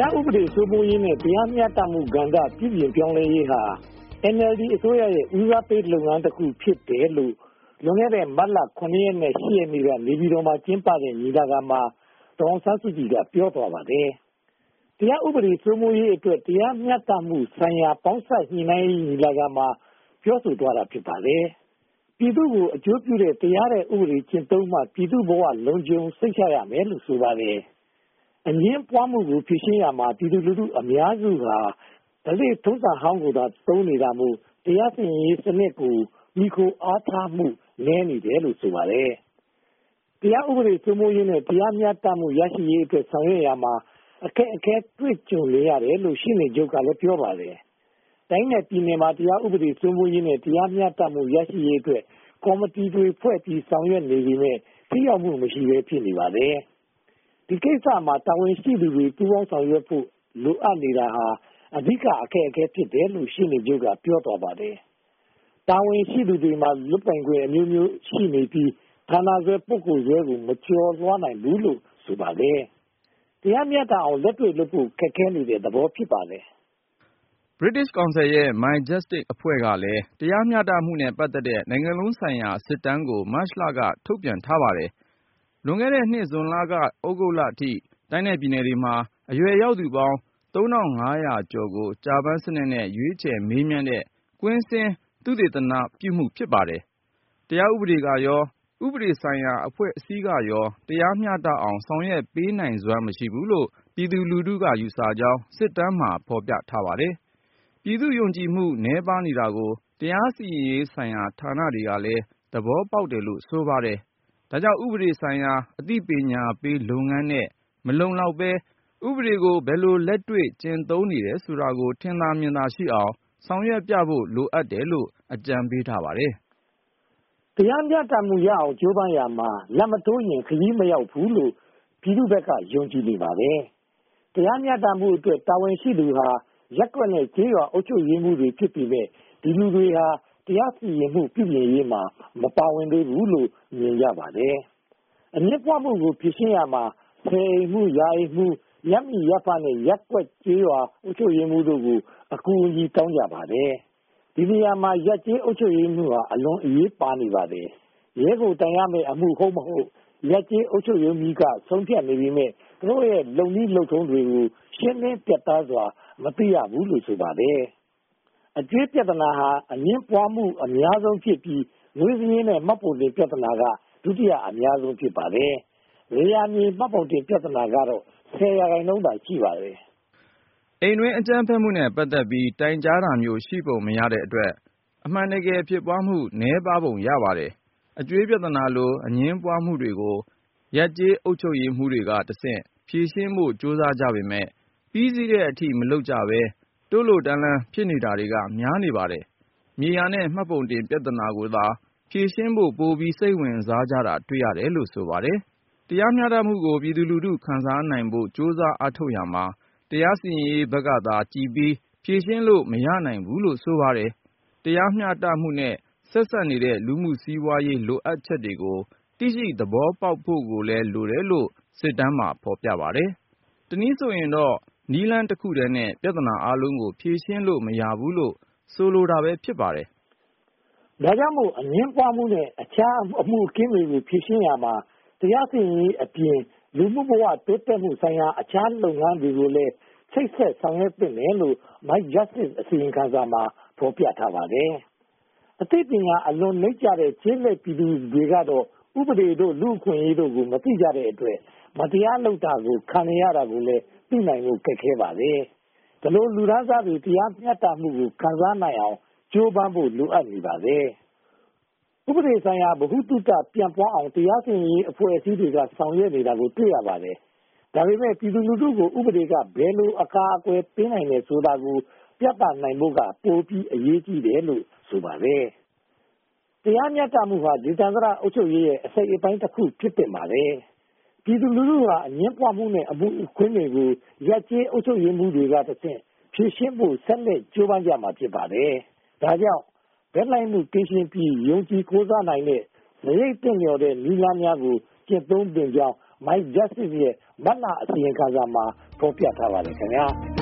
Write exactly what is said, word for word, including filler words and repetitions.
တရားဥပဒေစိုးမိုးရေးနဲ့တရားမျှတမှုကဏ္ဍပြည်ပြင်ပြောင်းလဲရေးဟာ အန် အယ်လ် ဒီ အစိုးရရဲ့ဦးစားပေးလုပ်ငန်းတစ်ခုဖြစ်တယ်လို့လွန်ခဲ့တဲ့မတ်လ ခုနှစ်ရက်နဲ့ရှစ်ရက်နေ့ကနေပြည်တော်မှာကျင်းပတဲ့ညီလာခံမှာဒေါ်အောင်ဆန်းစုကြည်ကပြောသွားပါတယ်။တရားဥပဒေစိုးမိုးရေးအတွက်တရားမျှတမှုဆိုင်ရာပေါင်းစပ်ညှိနှိုင်းရေးညီလာခံမှာပြောဆိုသွားတာဖြစ်ပါတယ်။ပြည်သူ့ကိုအကျိုးပြုတဲ့တရားတဲ့ဥပဒေကျင့်သုံးမှပြည်သူ့ဘဝလုံခြုံစိတ်ချရမယ်လို့ဆိုပါတယ်။အငြင်းပွားမှုကိုဖြေရှင်းရမှာပြည်သူလူထုအများစုဟာဒလိထုံးစံဟောင်းကိုသာသုံးနေတာမို့တရားစီရင်ရေးစနစ်ကိုမိခိုအားထားမှုနည်းနေတယ်လို့ဆိုပါတယ်။တရားဥပဒေစိုးမိုးရေးနဲ့တရားမျှတမှုရရှိရေးအတွက်ဆောင်ရွက်ရမှာအခက်အခဲတွေ့ကြုံနေရတယ်လို့ရှင်းနေချုပ်ကလည်းပြောပါတယ်။တိုင်းနဲ့ပြည်နယ်မှာတရားဥပဒေစိုးမိုးရေးနဲ့တရားမျှတမှုရရှိရေးအတွက်ကော်မတီတွေဖွဲ့ပြီးဆောင်ရွက်နေပေမဲ့ထိရောက်မှုမရှိဘဲဖြစ်နေပါတယ်။ဒီကိစ္စမှာတာဝန်ရှိသူတွေပူးပေါင်းဆောင်ရွက်ဖို့လိုအပ်နေတာဟာအဓိကအခက်အခဲဖြစ်တယ်လို့ရှင်းနေချုပ်ကပြောသွားပါတယ်။တာဝန်ရှိသူတွေမှာလွတ်ပိုင်ခွင့်အမျိုးမျိုးရှိနေပြီးဌာနဆွဲပုဂ္ဂိုလ်ဆွဲကိုမကျော်လွှားနိုင်ဘူးလို့ဆိုပါတယ်။တရားမျှတအောင်လက်တွေ့လုပ်ဖို့ခက်ခဲနေတဲ့သဘောဖြစ်ပါတယ်။ British Council ရဲ့ My Justice အဖွဲ့ကလည်းတရားမျှတမှုနဲ့ပတ်သက်တဲ့နိုင်ငံလုံးဆိုင်ရာစစ်တမ်းကိုမတ်လကထုတ်ပြန်ထားပါတယ်။လွန်ခဲ့တဲ့နှစ်ဇွန်လကဩဂုတ်လအထိတိုင်းနယ်ပြည်နယ်တွေမှာအရွယ်ရောက်သူပေါင်းသုံးထောင်ငါးရာကျော်ကိုကြာပန်းစနစ်နဲ့ရွေးချယ်မေးမြန်းတဲ့ကွင်းဆင်းသုတေသနပြုမှုဖြစ်ပါတယ်။တရားဥပဒေကရောဥပဒေဆိုင်ရာအဖွဲ့အစည်းကရောတရားမျှတအောင်ဆောင်ရွက်ပေးနိုင်စွမ်းမရှိဘူးလို့ပြည်သူလူထုကယူဆကြောင်းစစ်တမ်းမှာဖော်ပြထားပါတယ်။ပြည်သူယုံကြည်မှုနည်းပါးနေတာကိုတရားစီရင်ရေးဆိုင်ရာဌာနတွေကလည်းသဘောပေါက်တယ်လို့ဆိုပါတယ်။ဒါကြောင့်ဥပဒေဆိုင်ရာအသိပညာပေးလုပ်ငန်းနဲ့မလုံလောက်ပဲဥပဒေကိုဘယ်လိုလက်တွေ့ကျင့်သုံးနေတယ်ဆိုတာကိုထင်သာမြင်သာရှိအောင်ဆောင်ရွက်ပြဖို့လိုအပ်တယ်လို့အကြံပေးထားပါတယ်။တရားမျှတမှုရအောင်ကြိုးပမ်းရမှာလက်မတိုးရင်ခရီးမရောက်ဘူးလို့ပြည်သူ့ဘက်ကယုံကြည်နေပါတယ်။တရားမျှတမှုအတွက်တာဝန်ရှိသူဟာရက်ကွက်နဲ့ကျေးရွာအုပ်ချုပ်ရေးမှုတွေဖြစ်ပြီးမဲ့ဒီလူတွေဟာတရားစီရင်မှုပြုပြင်ရေးမှာမပါဝင်သေးဘူးလို့မြင်ကြပါတယ်။အမြင့်ပွားမှုကိုဖြေရှင်းရမှာဖယ်အိမ်မှုယာအိမ်မှုရပ်မိရပ်ဖနဲ့ရက်ကွက်ကျေးရွာအုပ်ချုပ်ရေးမှုတို့ကိုအကူအညီတောင်းကြပါတယ်။ဒီနေရာမှာရက်ကျေးအုပ်ချုပ်ရေးမှုဟာအလွန်အရေးပါနေပါတယ်။ရဲကိုတိုင်ရမယ့်အမှုဟုတ်မဟုတ်ရက်ကျေးအုပ်ချုပ်ရေးမှုကဆုံးဖြတ်နေပြီးမဲ့သူတို့ရဲ့လုံနည်းလုံထုံးတွေကိုရှင်းလင်းပြတ်သားစွာမသိရဘူးလို့ဆိုပါတယ်။အကျွေးပြဿနာဟာအငင်းပွားမှုအများဆုံးဖြစ်ပြီးငွေစည်းနဲ့မှတ်ပုံတင်ပြဿနာကဒုတိယအများဆုံးဖြစ်ပါတယ်။ရေယာမြေမှတ်ပုံတင်ပြဿနာကတော့ဆယ်ရာခိုင်နှုန်းသာရှိပါတယ်။အိမ်တွင်းအကြမ်းဖက်မှုနဲ့ပတ်သက်ပြီးတိုင်ကြားတာမျိုးရှိပုံမရတဲ့အတွက်အမှန်တကယ်ဖြစ်ပွားမှုနည်းပါးပုံရပါတယ်။အကျွေးပြဿနာလိုအငင်းပွားမှုတွေကိုရပ်ကျေးအုပ်ချုပ်ရေးမှုတွေကတဆင့်ဖြေရှင်းဖို့ကြိုးစားကြပေမဲ့ပြီးစီးတဲ့အထိမလုပ်ကြပဲတိုးလိုတန်းလန်းဖြစ်နေတာတွေကများနေပါတယ်။မြေယာနဲ့မှတ်ပုံတင်ပြဿနာကိုသာဖြေရှင်းဖို့ပိုပြီးစိတ်ဝင်စားကြတာတွေ့ရတယ်လို့ဆိုပါတယ်။တရားမျှတမှုကိုပြည်သူလူထုခံစားနိုင်ဖို့ကြိုးစားအားထုတ်ရမှာတရားစီရင်ရေးဘက်ကသာကြည်ပြီးဖြေရှင်းလို့မရနိုင်ဘူးလို့ဆိုပါတယ်။တရားမျှတမှုနဲ့ဆက်စပ်နေတဲ့လူမှုစီးပွားရေးလိုအပ်ချက်တွေကိုသိရှိသဘောပေါက်ဖို့ကိုလည်းလိုတယ်လို့စစ်တမ်းမှာဖော်ပြပါတယ်။တနည်းဆိုရင်တော့နည်းလမ်းတစ်ခုတည်းနဲ့ပြဿနာအလုံးကိုဖြေရှင်းလို့မရဘူးလို့ဆိုလိုတာပဲဖြစ်ပါတယ်။ဒါကြောင့်မို့အငင်းပွားမှုနဲ့အခြားအမှုအခင်းတွေကိုဖြေရှင်းရမှာတရားစီရင်ရေးအပြင်လူမှုဘဝတိုးတက်မှုဆိုင်ရာအခြားလုပ်ငန်းတွေကိုလည်းစိတ်ဆက်ဆောင်ရွက်သင့်တယ်လို့ My Justice အစီရင်ခံစာမှာဖော်ပြထားပါတယ်။အသိပညာအလွန်နှိမ့်ကျတဲ့ကျေးလက်ပြည်သူတွေကတော့ဥပဒေတို့လူ့အခွင့်အရေးတို့ကိုမသိကြတဲ့အတွက်မတရားလုပ်တာကိုခံရတာကိုလည်းသိနိုင်ဖို့ခက်ခဲပါတယ်။ဒါလိုလူသားစားတွေတရားမျှတမှုကိုခံစားနိုင်အောင်ကြိုးပမ်းဖို့လိုအပ်နေပါတယ်။ဥပဒေဆိုင်ရာဗဟုသုတပြန့်ပွားအောင်တရားစီရင်ရေးအဖွဲ့အစည်းတွေကဆောင်ရွက်နေတာကိုတွေ့ရပါတယ်။ဒါပေမဲ့ပြည်သူလူထုကိုဥပဒေကဘယ်လိုအကာအကွယ်ပေးနိုင်လဲဆိုတာကိုပြသနိုင်ဖို့ကပိုပြီးအရေးကြီးတယ်လို့ဆိုပါတယ်။တရားမျှတမှုဟာဒေသန္တရအုပ်ချုပ်ရေးရဲ့အစိတ်အပိုင်းတစ်ခုဖြစ်တင်ပါတယ်။ပြည်သူလူထုဟာအငင်းပွားမှုနဲ့အမှုခွင့်တွေကိုရပ်ကျေးအုပ်ချုပ်ရေးမှုတွေကတဆင့်ဖြေရှင်းဖို့ဆက်လက်ကြိုးပမ်းကြမှာဖြစ်ပါတယ်။ဒါကြောင့်ဘက်လိုက်မှုကင်းရှင်းပြီးယုံကြည်ကိုးစားနိုင်တဲ့စရိတ်တင်လျော်တဲ့နည်းလမ်းများကိုကျကျင့်သုံးသင့်ကြောင်း My Justice ရဲ့မတ်လအစီရင်ခံစာမှာဖော်ပြထားပါတယ်ခင်ဗျာ။